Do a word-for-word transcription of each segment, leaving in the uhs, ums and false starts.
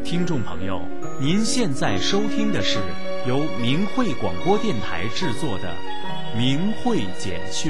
听众朋友，您现在收听的是由明慧广播电台制作的《明慧简讯》。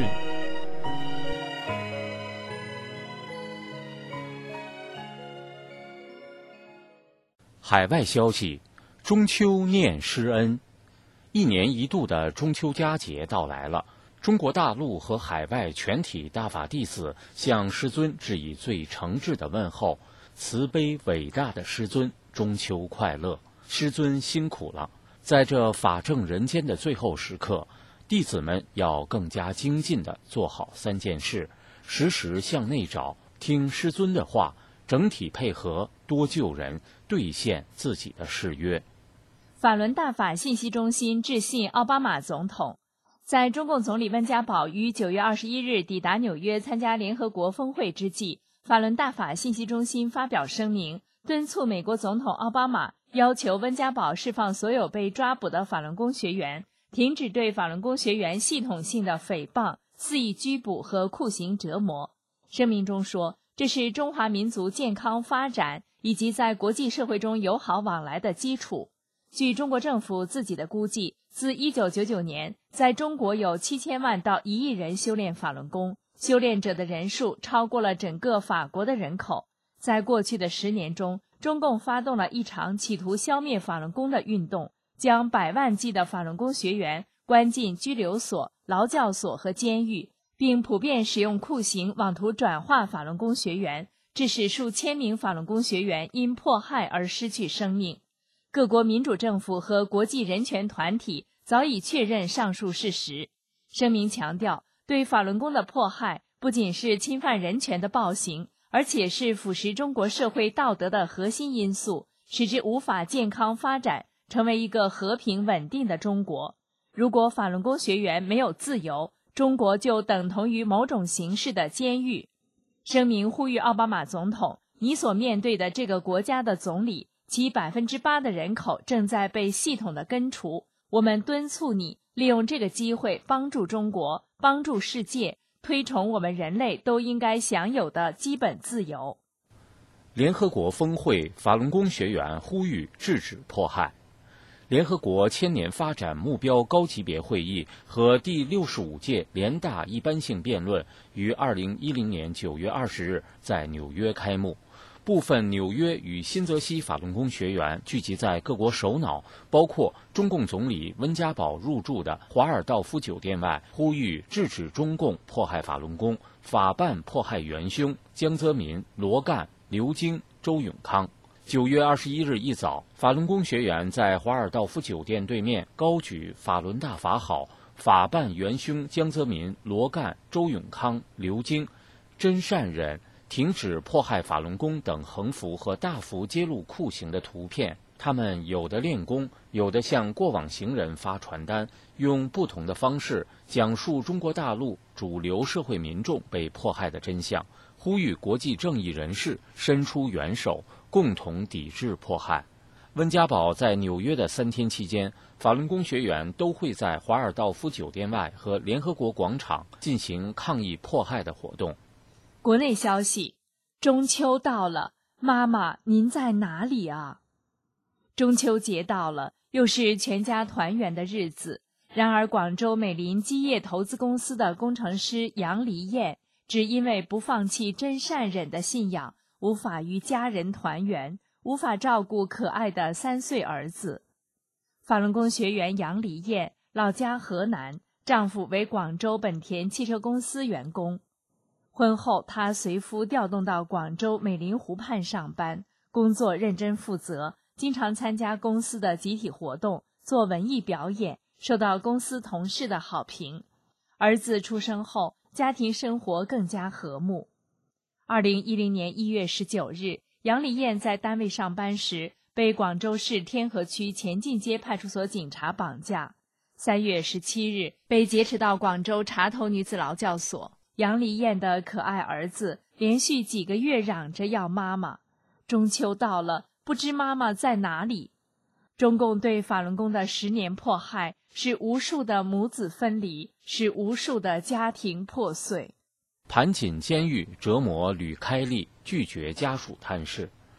海外消息：中秋念师恩。一年一度的中秋佳节到来了，中国大陆和海外全体大法弟子向师尊致以最诚挚的问候。慈悲伟大的师尊，中秋快乐！师尊辛苦了。在这法正人间的最后时刻，弟子们要更加精进地做好三件事：时时向内找，听师尊的话，整体配合，多救人，兑现自己的誓约。 法轮大法信息中心致信奥巴马总统。在中共总理温家宝于九月二十一日抵达纽约参加联合国峰会之际，法轮大法信息中心发表声明，敦促美国总统奥巴马要求温家宝释放所有被抓捕的法轮功学员，停止对法轮功学员系统性的诽谤、肆意拘捕和酷刑折磨。声明中说，这是中华民族健康发展以及在国际社会中友好往来的基础。据中国政府自己的估计，自一九九九年，在中国有七千万到一亿人修炼法轮功，修炼者的人数超过了整个法国的人口。在过去的十年中，中共发动了一场企图消灭法轮功的运动，将百万计的法轮功学员关进拘留所、劳教所和监狱，并普遍使用酷刑妄图转化法轮功学员，致使数千名法轮功学员因迫害而失去生命。各国民主政府和国际人权团体早已确认上述事实。声明强调，对法轮功的迫害不仅是侵犯人权的暴行，而且是腐蚀中国社会道德的核心因素，使之无法健康发展，成为一个和平稳定的中国。如果法轮功学员没有自由，中国就等同于某种形式的监狱。声明呼吁奥巴马总统，你所面对的这个国家的总理，其百分之八的人口正在被系统的根除。我们敦促你利用这个机会帮助中国，帮助世界，推崇我们人类都应该享有的基本自由。 联合国峰会，法轮功学员呼吁制止迫害。联合国千年发展目标高级别会议和第六十五届联大一般性辩论于二零一零年九月二十日在纽约开幕。部分纽约与新泽西法轮功学员聚集在各国首脑，包括中共总理温家宝入住的华尔道夫酒店外，呼吁制止中共迫害法轮功，法办迫害元凶江泽民、罗干、刘晶、周永康。九月二十一日一早，法轮功学员在华尔道夫酒店对面高举法轮大法好，法办元凶江泽民、罗干、周永康、刘晶，真善忍，停止迫害法轮功等横幅和大幅揭露酷刑的图片。他们有的练功，有的向过往行人发传单，用不同的方式讲述中国大陆主流社会民众被迫害的真相，呼吁国际正义人士伸出援手，共同抵制迫害。温家宝在纽约的三天期间，法轮功学员都会在华尔道夫酒店外和联合国广场进行抗议迫害的活动。 国内消息，中秋到了，妈妈您在哪里啊？中秋节到了，又是全家团圆的日子。然而广州美林基业投资公司的工程师杨黎燕，只因为不放弃真善忍的信仰，无法与家人团圆，无法照顾可爱的三岁儿子。法轮功学员杨黎燕，老家河南，丈夫为广州本田汽车公司员工。婚后，她随夫调动到广州美林湖畔上班，工作认真负责，经常参加公司的集体活动，做文艺表演，受到公司同事的好评。儿子出生后，家庭生活更加和睦。二零一零年一月十九日，杨丽燕在单位上班时，被广州市天河区前进街派出所警察绑架。三月十七日，被劫持到广州茶头女子劳教所。杨丽燕的可爱儿子连续几个月嚷着要妈妈。中秋到了，不知妈妈在哪里。中共对法轮功的十年迫害，使无数的母子分离，使无数的家庭破碎。 盘锦监狱折磨吕开利，拒绝家属探视。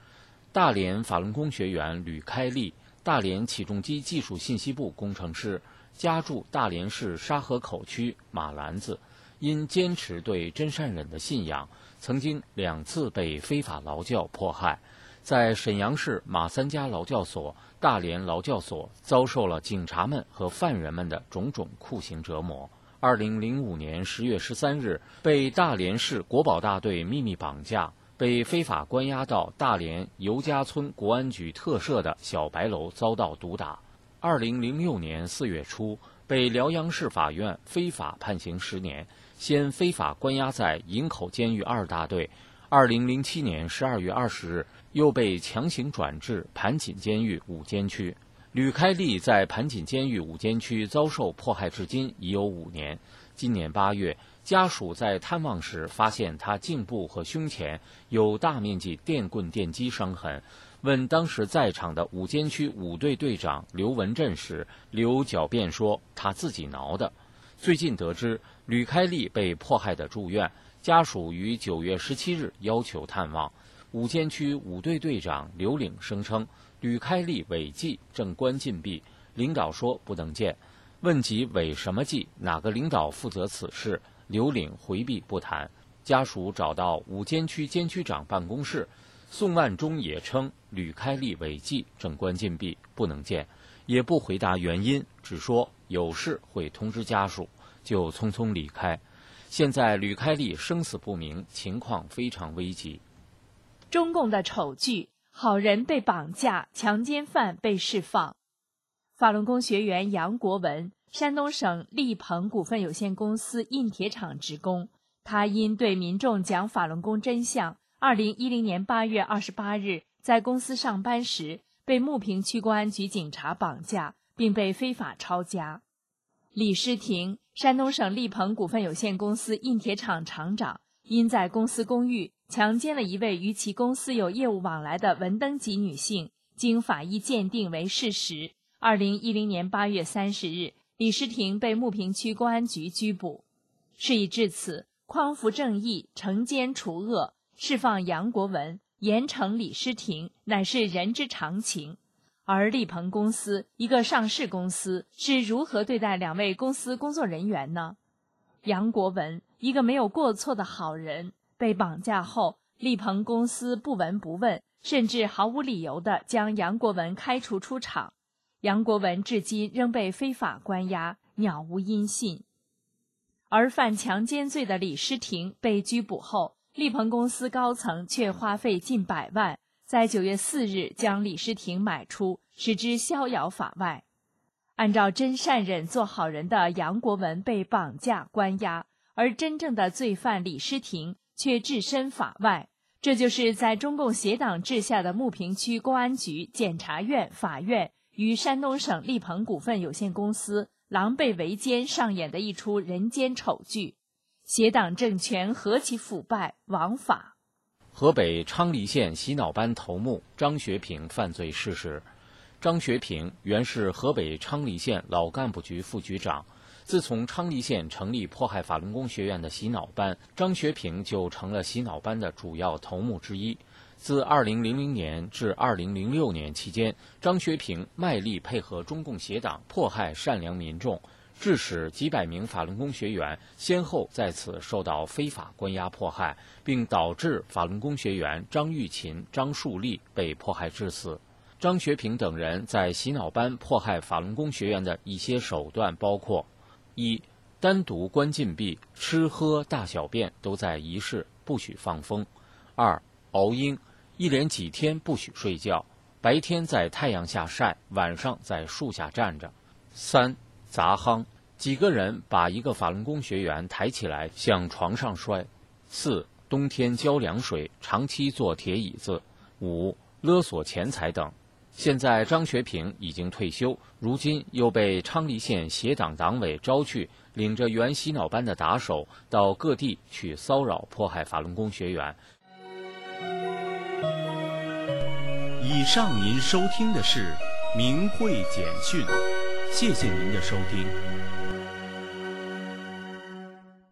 大连法轮功学员吕开利，大连起重机技术信息部工程师，家住大连市沙河口区马兰子，因坚持对真善忍的信仰，曾经两次被非法劳教迫害，在沈阳市马三家劳教所、大连劳教所遭受了警察们和犯人们的种种酷刑折磨。二零零五年十月十三日，被大连市国保大队秘密绑架，被非法关押到大连尤家村国安局特设的小白楼，遭到毒打。二零零六年四月初，被辽阳市法院非法判刑十年，先非法关押在营口监狱二大队。二零零七年十二月二十日，又被强行转至盘锦监狱五监区。吕开利在盘锦监狱五监区遭受迫害至今已有五年。今年八月，家属在探望时发现他颈部和胸前有大面积电棍电击伤痕，问当时在场的五监区五队队长刘文振时，刘狡辩说他自己挠的。最近得知吕开利被迫害的住院，家属于九月十七日要求探望。五监区五队队长刘岭声称吕开利违纪，正关禁闭，领导说不能见。问及违什么纪，哪个领导负责此事，刘岭回避不谈。家属找到五监区监区长办公室，宋万忠也称吕开利违纪，正关禁闭，不能见，也不回答原因，只说有事会通知家属，就匆匆离开。现在吕开利生死不明，情况非常危急。 中共的丑剧，好人被绑架，强奸犯被释放。法轮功学员杨国文，山东省力鹏股份有限公司印铁厂职工，他因对民众讲法轮功真相，二零一零年八月二十八日在公司上班时，被牟平区公安局警察绑架，并被非法抄家。李诗婷，山东省力鹏股份有限公司印铁厂厂长，因在公司公寓强奸了一位与其公司有业务往来的文登籍女性，经法医鉴定为事实。二零一零年八月三十日，李诗婷被牟平区公安局拘捕。事已至此，匡扶正义，惩奸除恶，释放杨国文，严惩李诗婷，乃是人之常情。而力鹏公司，一个上市公司，是如何对待两位公司工作人员呢？杨国文，一个没有过错的好人，被绑架后，力鹏公司不闻不问，甚至毫无理由地将杨国文开除出厂。杨国文至今仍被非法关押，杳无音信。而犯强奸罪的李诗婷被拘捕后，力鹏公司高层却花费近百万，在九月四日将李诗婷买出，使之逍遥法外。按照真善忍做好人的杨国文被绑架关押，而真正的罪犯李诗婷却置身法外。这就是在中共协党治下的牟平区公安局、检察院、法院与山东省力鹏股份有限公司狼狈为奸上演的一出人间丑剧。协党政权何其腐败枉法！ 河北昌黎县洗脑班头目张学平犯罪事实。张学平原是河北昌黎县老干部局副局长，自从昌黎县成立迫害法轮功学院的洗脑班，张学平就成了洗脑班的主要头目之一。自二零零零年至二零零六年期间，张学平卖力配合中共协党迫害善良民众，致使几百名法轮功学员先后在此受到非法关押迫害，并导致法轮功学员张玉琴、张树立被迫害致死。张学平等人在洗脑班迫害法轮功学员的一些手段包括：一、单独关禁闭，吃喝大小便都在一室，不许放风；二、熬鹰，一连几天不许睡觉，白天在太阳下晒，晚上在树下站着；三、砸夯，几个人把一个法轮功学员抬起来向床上摔；四、冬天浇凉水，长期坐铁椅子；五、勒索钱财等。现在张学平已经退休，如今又被昌黎县协党党委招去，领着原洗脑班的打手到各地去骚扰迫害法轮功学员。 以上您收听的是明慧简讯，谢谢您的收听。